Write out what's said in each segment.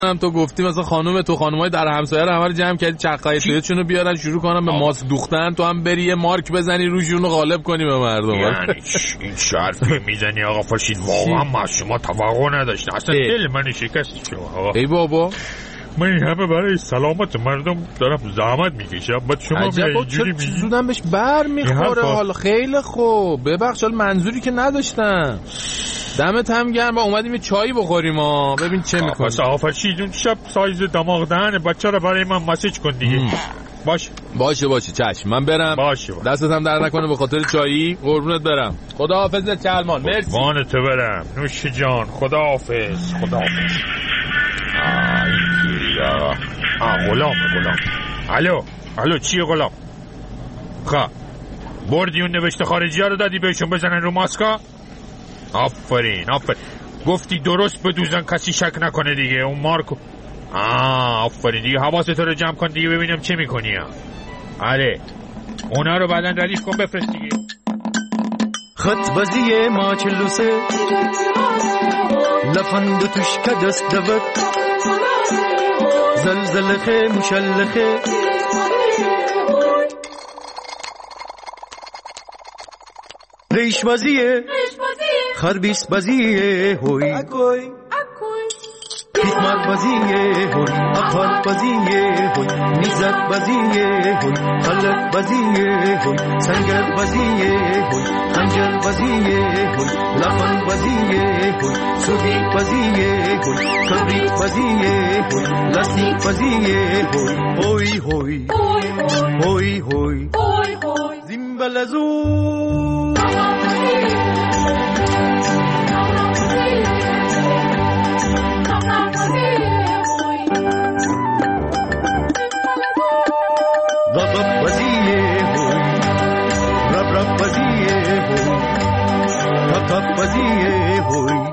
هم تو گفتی مثلا خانم تو خانمای در همسایه رو همه رو جمع کردی چقای تویتشونو بیارن شروع کنن به ماسک دوختن، تو هم بری یه مارک بزنی روشون رو غالب کنی به مردم. یعنی این حرفی میزنی آقا فرشید؟ واقعا ما شما توقع نداشتم، اصلا دل من شکست شما آقا. ای بابا من این همه برای سلامت مردم دارم زحمت میکشم، بعد شما میای اینجوری میگی زودم بهش بر میخوره. حالا خیلی خوب ببخش، حالا منظوری که نداشتم. دمت هم گرم. با اومدیم یه چایی بخوریم ها، ببین چه میکنی. بس آقا فرشید اون شب سایز دماغ دهن بچه رو برای من مسیج کن دیگه. باشه چشم، من برم. باشه دستت هم در نکنه به خاطر چایی. قربونت برم. خداحافظ چلمان. مرسی. وانت برم نوش جان. خداحافظ. غلام. الو چیه غلام؟ خب بردی اون نوشته خارجی ها رو دادی بهشون بزنن رو ماسکا؟ آفرین. گفتی درست بدوزن کسی شک نکنه دیگه. اون مارکو آفرین دیگه. حواست رو جمع کن دیگه ببینم چه میکنی. آره اونا رو بعدن ردیف کن بفرست دیگه. خط بازی ما چلوسه لفند توش که دست دبر زلزلخه مشلخه ریش بازیه خربیس بازیه هوی پیتمار بازیه هوی اخوال بازیه هوی نیزت بازیه هوی خلق بازیه هوی سنگر بازیه هوی خنجر بازیه هوی لفن بازیه هوی سوگی بازیه هوی کبریت بازیه هوی لاستیک بازیه هوی هوی هوی هوی زیمبلزو رب بازیه هوی رب بازیه هوی کپ بازیه هوی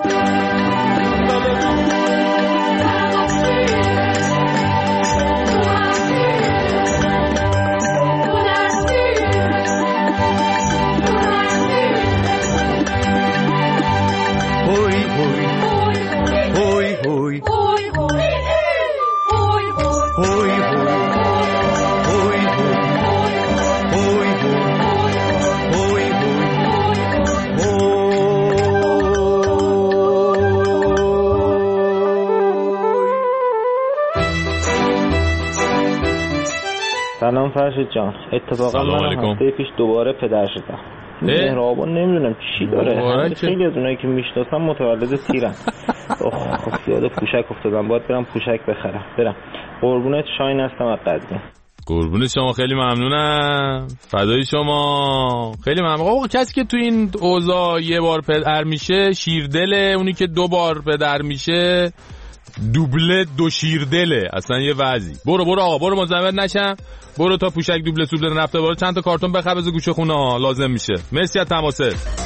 سلام فرشید جان. اتفاقا من هفته پیش دوباره پدر شدم. مهربان نمیدونم چی داره. خیلی از اونایی که میشناسم متولد تیرن. خب یاد پوشک افتادم، باید برم پوشک بخرم. برم. قربونت شاین هستم از قدیم. قربون شما، خیلی ممنونم. فدای شما، خیلی ممنون. آقا کسی که تو این اوضاع یه بار پدر میشه شیردله، اونی که دو بار پدر میشه دوبله دو شیردله. اصلا یه وضعی. برو آقا، برو مزاحمت نشم. برو تا پوشک دوبله سوبله نفته برو چند تا کارتون بخبز گوشه خونه ها لازم میشه. مرسی از تماست.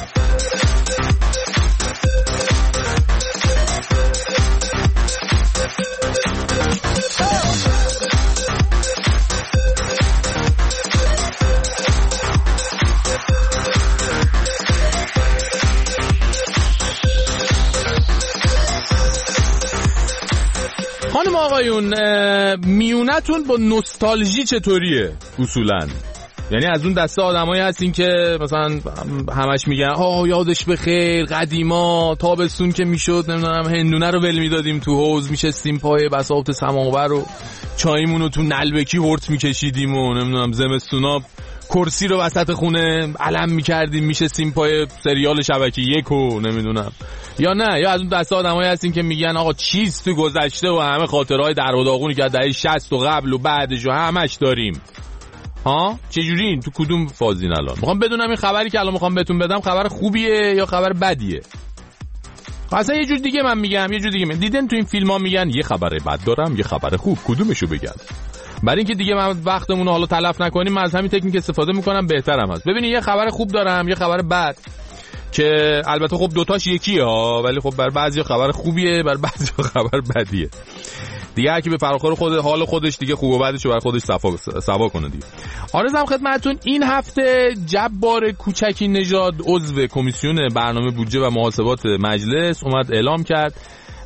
خانم آقایون، میونتون با نوستالژی چطوریه اصولاً؟ یعنی از اون دسته آدمایی هستین که مثلا همش میگن یادش بخیر قدیما تابستون که میشد نمیدونم هندونه رو ول میدادیم تو حوض، میشستیم پای بساط سماور و چایمون رو تو نلبکی هورت میکشیدیم و نمیدونم زمستونا کرسی رو وسط خونه علم میکردیم میشستیم پای سریال شبکه 1 و نمیدونم. یا نه، یا از اون دسته آدمایی هستین که میگن آقا چیز تو گذشته و همه خاطرهای در و داغونی که از دهه 60 و قبل و بعدش و همش داریم. چجوری تو کدوم فازین الان؟ میخوام بدونم این خبری که الان میخوام بهتون بدم خبر خوبیه یا خبر بدیه. اصلا یه جور دیگه من میگم، یه جور دیگه دیدن تو این فیلم‌ها میگن یه خبر بد دارم یه خبر خوب، کدومشو بگم؟ برای اینکه دیگه من وقتمون رو حالا تلف نکنیم من از همین تکنیک استفاده میکنم، بهترم هست. ببینید یه خبر خوب دارم یه خبر بد که البته خب دوتاش یکیه ها، ولی خب بر بعضی خبر خوبیه بر بعضی خبر بدیه دیگه. هر کی به فراخور خود حال خودش دیگه خوب و بدش رو بر خودش صفا کنه دیگه. عرضم خدمتتون این هفته جبار کوچکی نژاد عضو کمیسیون برنامه بودجه و محاسبات مجلس اومد اعلام کرد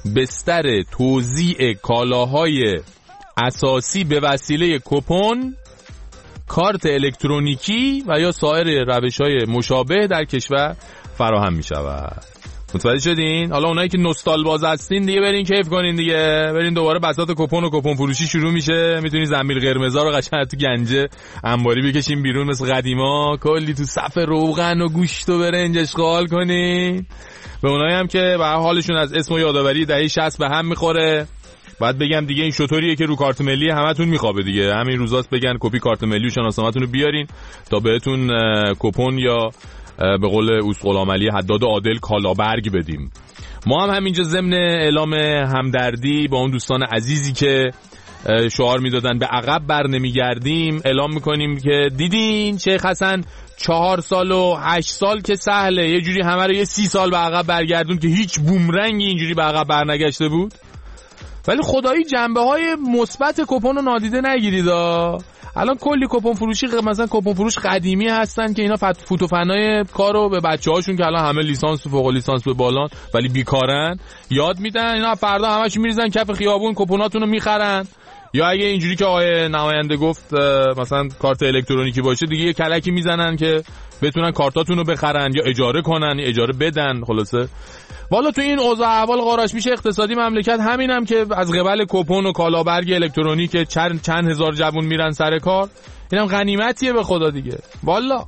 بستر توزیع کالاهای اساسی به وسیله کوپن، کارت الکترونیکی و یا سایر روش‌های مشابه در کشور فراهم می‌شود. متوجه شدین؟ حالا اونایی که نوستال باز هستین دیگه برین کیف کنین دیگه، برین دوباره بساط کوپن و کوپن فروشی شروع میشه. میتونین زنبیل قرمزا رو قشنگ تو گنجه انباری بکشین بیرون مثل قدیما، کلی تو صف روغن و گوشت و برنج اشغال کنین. به اونایی هم که به حالشون از اسم و یادآوری دهه 60 به هم میخوره، بعد بگم دیگه این شطوریه که رو کارت ملی همتون میخوابه دیگه، همین روزاست بگن کپی کارت ملی و شناسنامه‌تون رو بیارین تا بهتون کوپن یا به قول غلامعلی حداد عادل کالابرگ بدیم. ما هم همینجا ضمن اعلام همدردی با اون دوستان عزیزی که شعار میدادن به عقب بر نمیگردیم اعلام میکنیم که دیدین شیخ حسن 4 سال و 8 سال که سهله، یه جوری همه رو یه 30 سال به عقب برگردون که هیچ بومرنگی اینجوری به عقب برنگشته بود. ولی خدایی جنبه های مثبت کوپن رو نادیده نگیرید. الان کلی کوپن فروشی مثلا کوپن فروش قدیمی هستن که اینا فوتوفنای کارو به بچه‌هاشون که الان همه لیسانس و فوق لیسانس به بالان ولی بیکارن یاد میدن، اینا فردا همش میریزن کف خیابون کوپناتون رو میخرن. یا اگه اینجوری که آقای نماینده گفت مثلا کارت الکترونیکی باشه دیگه یه کلکی میزنن که بتونن کارتاتون رو بخرن یا اجاره کنن یا اجاره بدن. خلاصه والا تو این اوضاع احوال قاراش میشه اقتصادی مملکت همینم که از قبل کوپن و کالابرگ الکترونیک چند هزار جوون میرن سر کار، اینم غنیمتیه به خدا دیگه والا.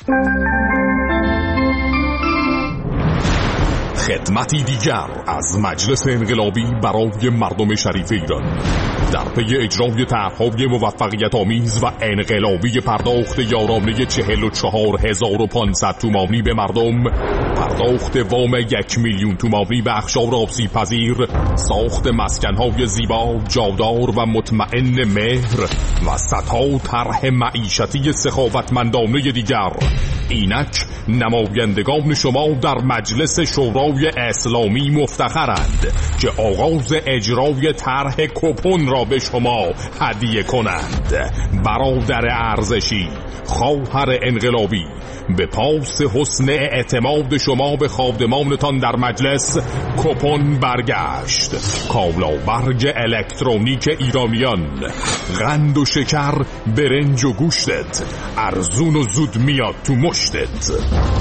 خدمتی دیگر از مجلس انقلابی برای مردم شریف ایران در پی اجرای طرح‌های موفقیت آمیز و انقلابی پرداخت یارانه 44,500 تومانی به مردم، پرداخت وام 1,000,000 تومانی به اقشار آسیب پذیر، ساخت مسکن‌های زیبا، جادار و مطمئن مهر و صدها طرح معیشتی سخاوتمندانه دیگر، اینک نمایندگان شما در مجلس شورای اسلامی مفتخرند که آغاز اجرای طرح کوپن را به شما هدیه کنند. برادر ارزشی، خواهر انقلابی، به پاس حسن اعتماد شما به خادمانتان در مجلس کوپن برگشت. کالابرگ الکترونیک ایرانیان، قند و شکر، برنج و گوشتت، ارزون و زود میاد تو مشتت.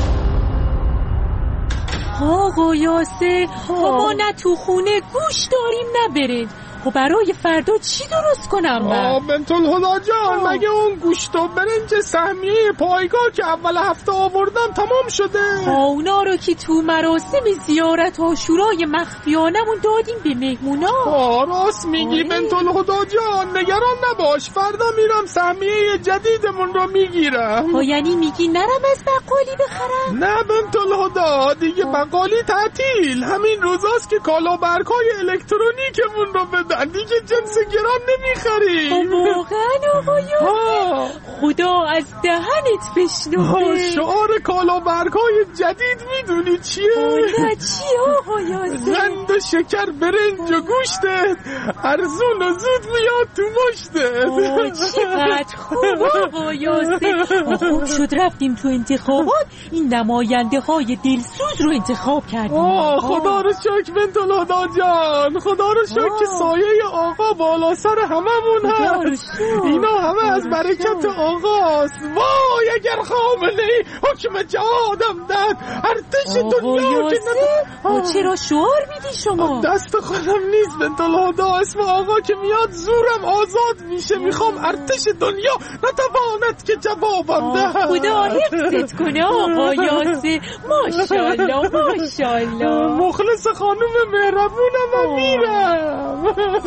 آقا یاسر ما نه تو خونه گوش داریم نه برنج، خب برای فردا چی درست کنم من؟ بنت الهدا جان مگه اون گوشت و برنج سهمیه پایگاه که اول هفته آوردم تمام شده؟ اونا رو که تو مراسم زیارت عاشورای مخفیانمون دادیم به مهمونا. راست میگی بنت الهدا جان، نگران نباش، فردا میرم سهمیه جدیدمون رو میگیرم. یعنی میگی نرم از بقالی بخرم؟ نه بنت الهدا، دیگه بقالی تعطیل، همین روزاست که کالابرگ‌های الکترونیکمون رو دیگه جنس گران نمیخریم. واقعا آقا یاسر خدا از دهنت بشنوه. شعار کالابرگ‌های جدید میدونی چیه؟ نه چیه آقا یاسر؟ قند و شکر، برنج و گوشتت، ارزون و زود میاد تو مشتت. چقدر خوب آقا یاسر. خوب شد رفتیم تو انتخابات، این نماینده های دلسوز رو انتخاب کردیم. خدا رو شکر بنت الهدا جان، خدا رو شکر که سایه آقا بالا سر هممون هست. اینا همه از برکت آقاست. وای اگر خامنه‌ای حکم جهادم داد، ارتش دنیا که چرا شعار میدی شما؟ دست خودم نیست بنت الهدا، اسم آقا که میاد زورم آزاد میشه. میخوام ارتش دنیا نتواند که جوابم ده. خدا حفظت کنه آقا یاسر. ماشاءالله ماشاءالله. مخلص خانم مهربونم میرم.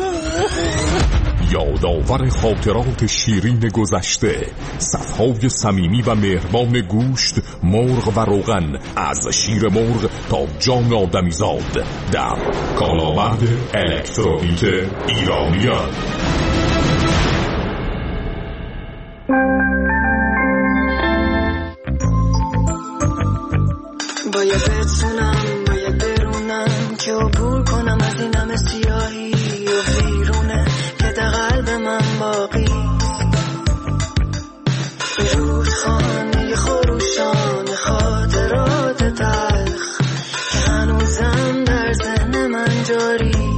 یادآور خاطرات شیرین گذشته، صفهای صمیمی و مهربان گوشت، مرغ و روغن، از شیر مرغ تا جان آدمیزاد در کالابرگ الکترونیک ایرانیان. باید بتونم، باید برونم که عبور کنم از این همه سیاهی و ویرونه که در قلب من باقی. به رودخانه خروشان خاطرات تلخ که هنوزم در ذهن من جاری.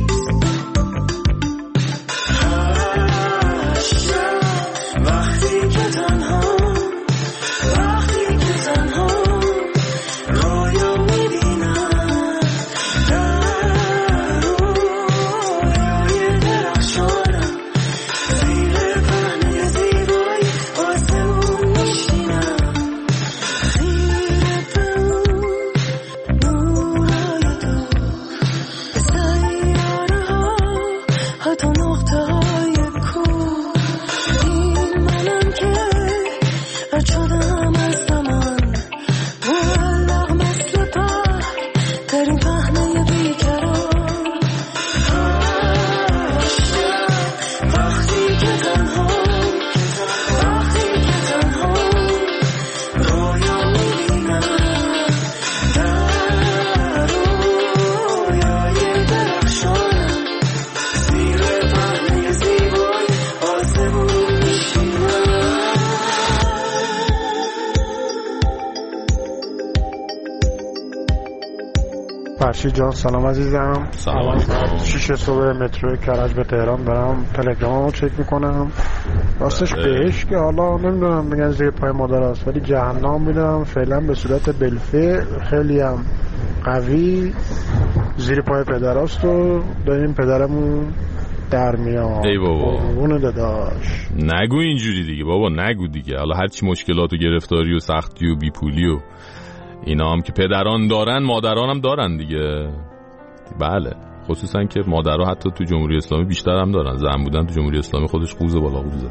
فرشید جان سلام عزیزم. سلام. 6 صبح مترو کرج به تهران برم تلگراممو چک میکنم. راستش بهش که حالا نمیدونم میگن زیر پای مادر است ولی جهنم میدونم فعلا به صورت بلفه خیلی هم قوی زیر پای پدراست و داریم پدرمون در میاد. ای بابا اونو داداش نگو اینجوری دیگه بابا، نگو دیگه. حالا هرچی مشکلات و گرفتاری و سختی و بیپولی و اینا هم که پدران دارن مادران هم دارن دیگه. بله خصوصا که مادرها حتی تو جمهوری اسلامی بیشتر هم دارن. زن بودن تو جمهوری اسلامی خودش قوزه بالا قوزه.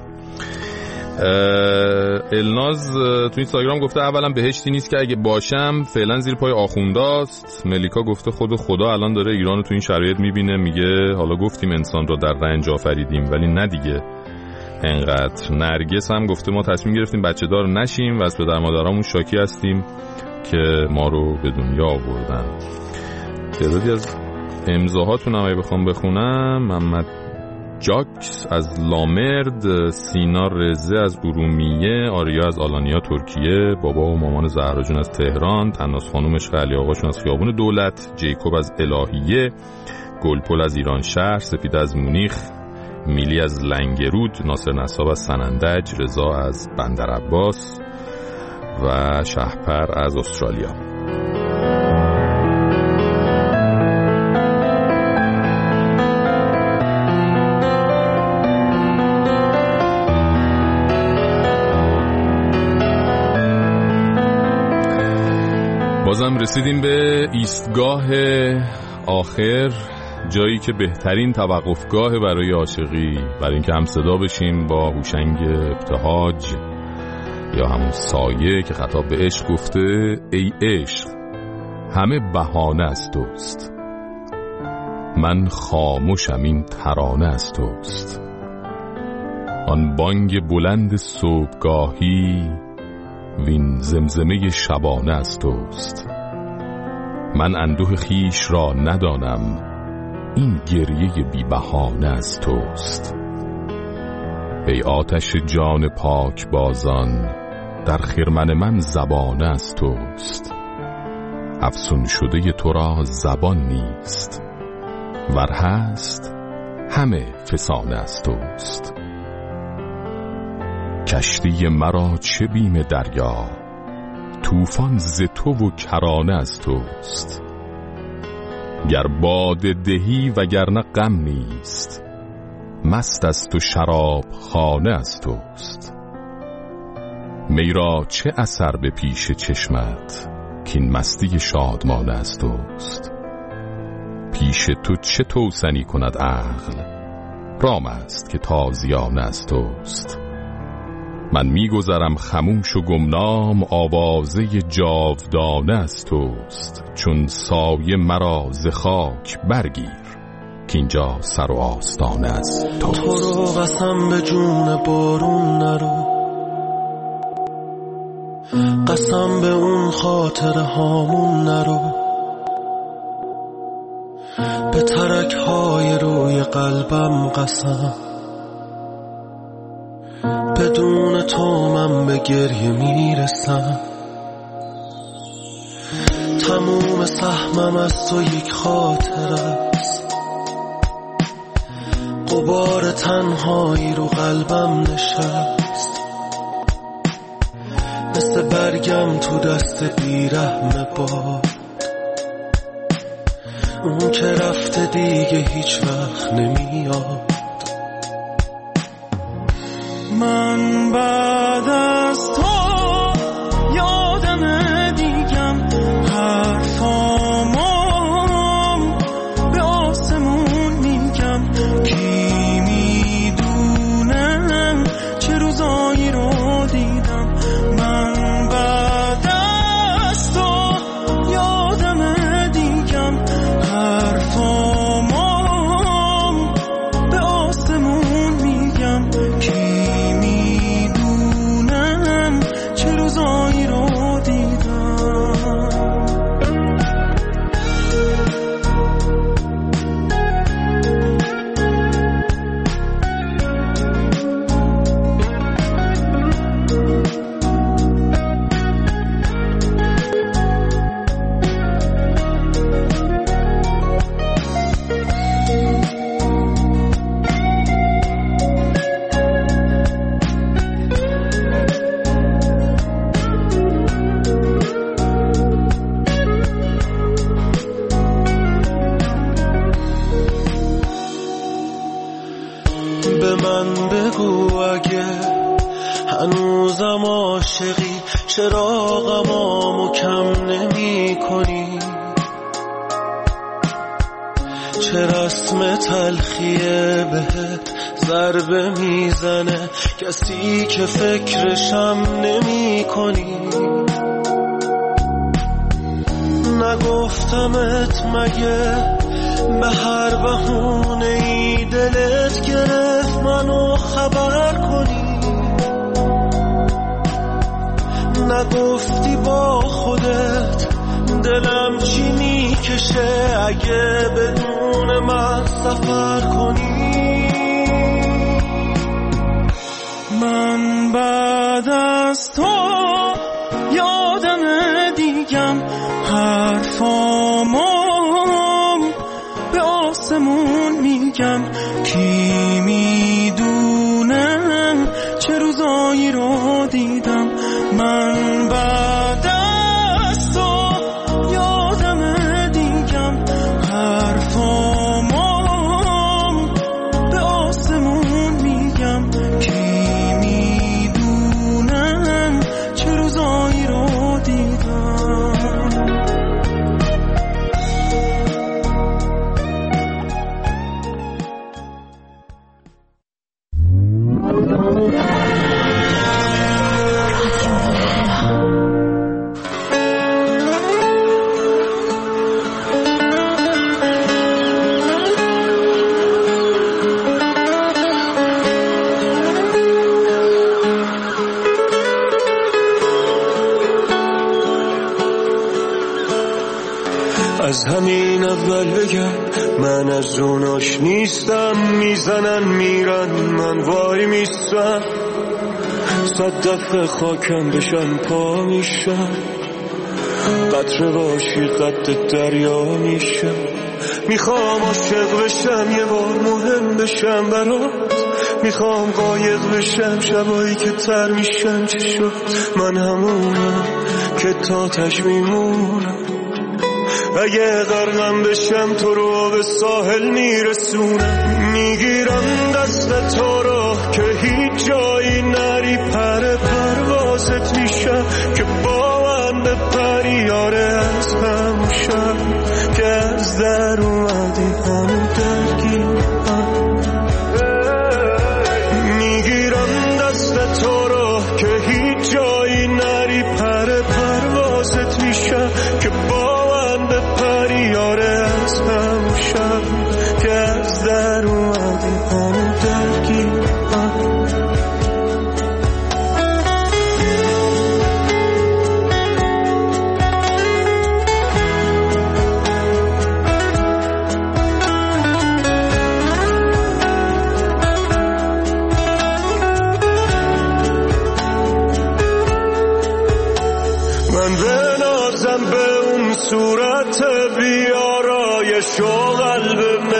الناز تو اینستاگرام گفته اولا بهشتی نیست که اگه باشم فعلا زیر پای آخونداست. ملیکا گفته خدا الان داره ایرانو تو این شرایط میبینه، میگه حالا گفتیم انسان رو در رنج آفریدیم ولی نه دیگه انقدر. نرگس هم گفته ما تصمیم گرفتیم بچه دار نشیم و از پدر مادرامون شاکی هستیم که ما رو به دنیا آوردن. تعدادی از امضاهاتون هم بخوام بخونم: محمد جاکس از لامرد، سینا رزه از ارومیه، آریا از آلانیا ترکیه، بابا و مامان زهرا جون از تهران، تناس خانم عشق علی آقاشون از خیابون دولت، جیکوب از الهیه، گلپل از ایران شهر، سپید از مونیخ، میلی از لنگرود، ناصر نصاب از سنندج، رضا از بندر عباس و شهپر از استرالیا. بازم رسیدیم به ایستگاه آخر، جایی که بهترین توقفگاه برای عاشقی، برای اینکه هم صدا بشیم با هوشنگ ابتهاج یا همون سایه که خطاب به عشق گفته: ای عشق همه بهانه از توست، من خاموشم این ترانه از توست، آن بانگ بلند صبحگاهی وین زمزمه شبانه از توست، من اندوه خیش را ندانم این گریه بی بهانه از توست، ای آتش جان پاک بازان در خرمن من زبانه از توست، افسون شده تو را زبان نیست ور هست همه فسانه از توست، کشتی مرا چه بیم دریا طوفان ز تو و کرانه از توست، گر باده دهی وگرنه غم نیست مست از تو شراب خانه از توست، می را چه اثر به پیش چشمت کین مستی شادمانه از توست، پیش تو چه توسنی کند عقل رام است که تازیانه از توست، من میگذرم خموش و گمنام آوازه جاودانه از توست، چون سایه مرا ز خاک برگیر که اینجا سر و آستانه از توست. تو رو قسم به جون بارون نرو، قسم به اون خاطر هامون نرو، به ترک های روی قلبم قسم بدون تو من به گریه میرسم، تموم سهمم از تو یک خاطر است، غبار تنهایی رو قلبم نشست، مثل برگم تو دست بیرحم باد، اون که رفته دیگه هیچ وقت نمیاد، من بعد از تو یادم دیگم حرفامو به آسمون میگم، کی میدونه چه روزایی رو دیدم، من بعد از تو یادم دیگم حرفامو به آسمون میگم، کی میدونه به من بگو اگه هنوزم عاشقی، چراغمو کم نمی کنی؟ چه رسم تلخیه بهت ضربه میزنه، کسی که فکرشم نمی کنی؟ نگفتمت مگه به هر بهونه ای دلت گرفت منو خبر کنی؟ نگفتی با خودت دلم چی میکشه اگه بدون من سفر کنی؟ من بعد از تو یادم دیگم، حرفامو به آسمون میگم، کی میدونه چه روزایی رو دیدم. من بعد از تو یادم دیگم، حرفامو به آسمون میگم، کی میدونه چه روزایی رو دیدم. از همین اول بگم من از اوناش نیستم، میزنن میرن من وای میستم، 100 دفعه خاکم بشن پا میشم، قطره باشی قد دریا میشم، میخوام عاشق بشم یه بار مهم بشم برات، میخوام قایق بشم شبایی که تر میشم. چی شد من همونم که تا تش میمونم، اگه غرقم بشم تو رو به ساحل میرسونم، میگیرم دست تو رو که هیچ جایی نری، پر پروازت میشم که با من بپری، یاره از همون شب که از در اومدی همون درگیرم، میگیرم دست تو رو که هیچ جایی نری، پر پروازت میشم که با بپری، یاره از همون شب که از در اومدی همون درگیرم. من بنازم به اون صورت بیارایش و قلب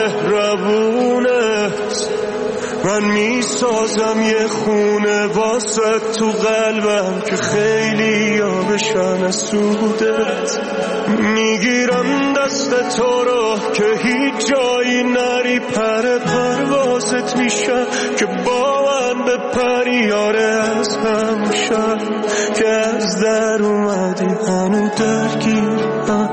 مهربونت، من میسازم یه خونه واسه تو قلبم که خیلی یابشن از سودت، میگیرم دست تو رو که هیچ جایی نری، پر پروازت میشم که با من بپری، یاره از همون شب که از در اومدی هنو درگیرم،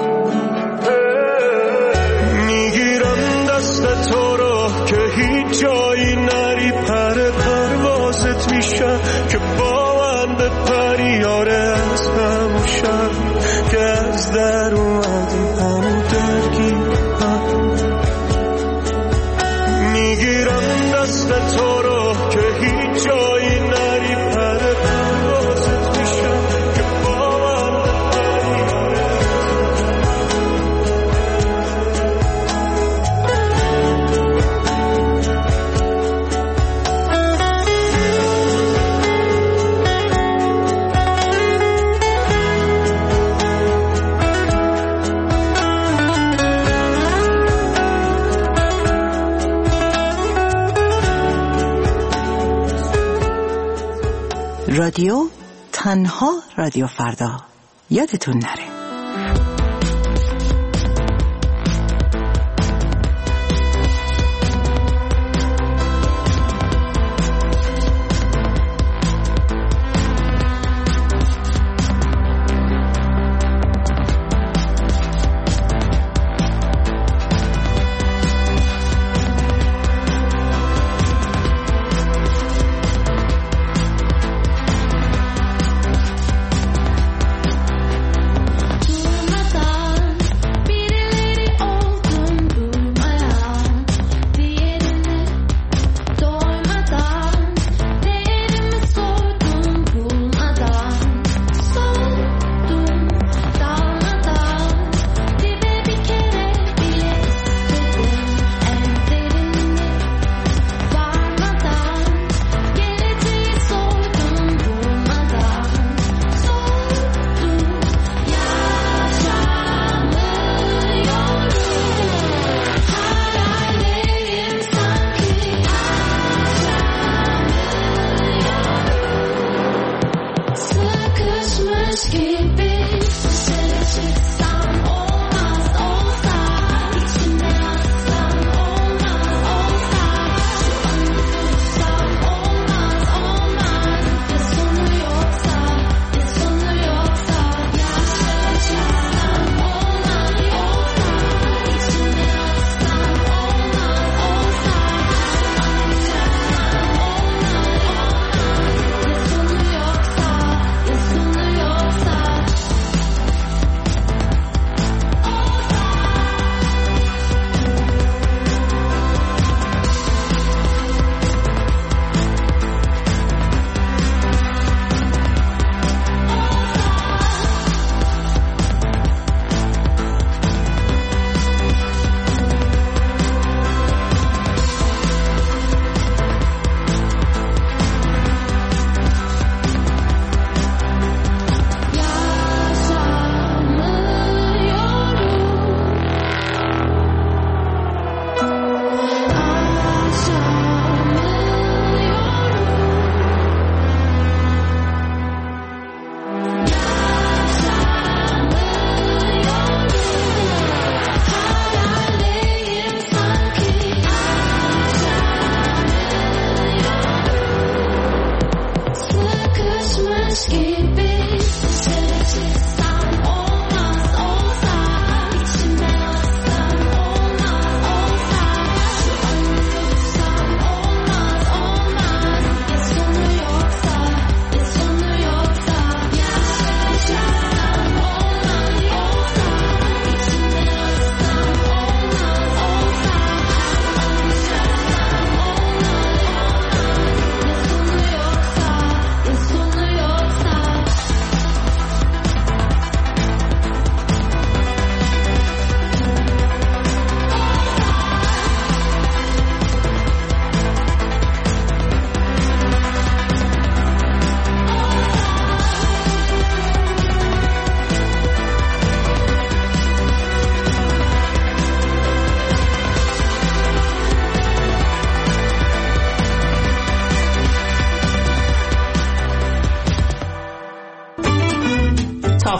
میگیرم دست تو رو که هیچ جایی نری، پر پروازت میشم که با من بپری، یاره از همون شب که از در اومدی هنو درگیرم، میگیرم دست تو رو که هیچ جایی نری، پر پروازت میشم که با من بپری، یاره رادیو تنها رادیو فردا، یادتون نره.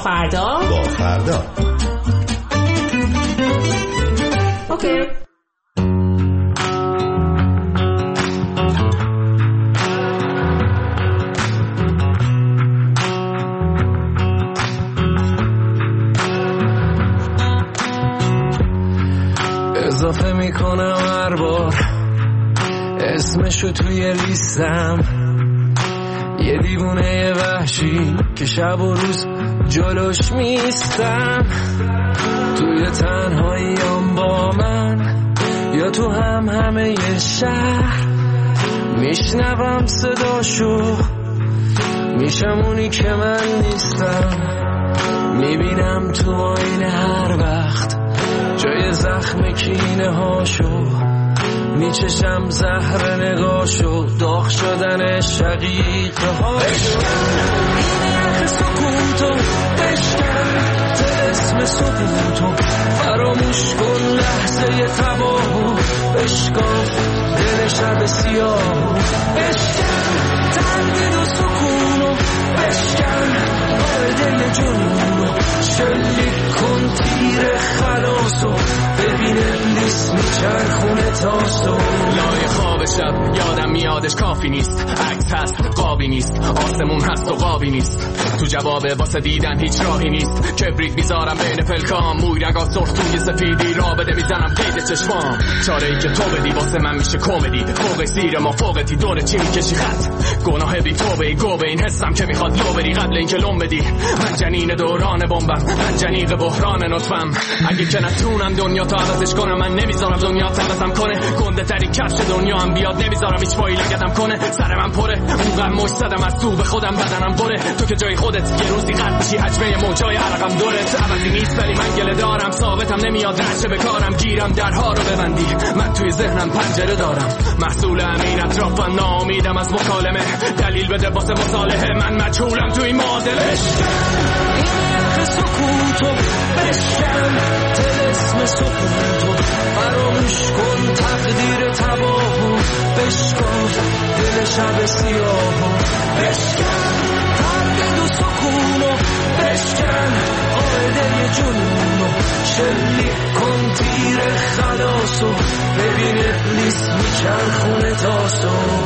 فردا اوکی. اضافه میکنم هر بار اسمشو توی لیستم، یه دیوونه وحشی که شب و روز جلوش میستم. توی تنهاییام با من یا تو همه شهر میشنوم صداشو، میشم اونی که من نیستم. میبینم تو آینه هر وقت جای زخم کینه هاشو، میچشم زهر نگاشو، داغ شدن شقیقه هاشو. این یخ سکوتو بشکن، طلسم سکوتو فراموش کن، لحظه تباهو بشکاف، دل شب سیاهو بشکن، تردید و سکونو بشکن، قاعده جنونو شلیک کن، تیر خلاصو ببین ابلیس میچرخونه تاسو. لای خواب شب یادم میادش کافی نیست، عکس هست قابی نیست، آسمون هست و قابی نیست، تو جواب واسه دیدن هیچ راهی نیست. کبریت میذارم بین پلکام، موی رگا سرخ توی سفیدی، رابطه میزنم قید چشمام. چاره ای که تو بدی واسه من میشه کمدی، فوق سیر ما فوقتی دور چی میکشی خط، گناه بی توبه گوبه این حسم که میخواد لو بری قبل اینکه لوم بدی. من جنین دوران بمبم، من جنیق بحران نطفم، اگه که نتونم دنیا تا عوضش کنم، من نمیذارم دنیا عوضم کنه. گنده تری کفش دنیا هم بیاد، نمیذارم هیچ پایی لگدم کنه. سر من پره اونقدر مش زدم از تو به خودم، بدنم بره. تو که جای خودت یه روزی قد میشی، حجمه موجای عرقم دورت عوضی نیست، ولی من گله دارم، ثابتم نمیاد رشه به کارم، گیرم درها رو ببندی. من توی ذهنم پنجره دارم، محصول همین اطرافم، ناامیدم از مکالمه، دلیل بده واسه مصالحه، من مجهولم توی معادله. سکوتو بشکن، طلسم سکوتو فراموش کن، تقدیر تباهو بشکن، دل شب سیاهو بشکن، تردید و سکونو بشکن، قاعده جنونو شلیک کن، تیر خلاصو ببین ابلیس میچرخونه تاسو.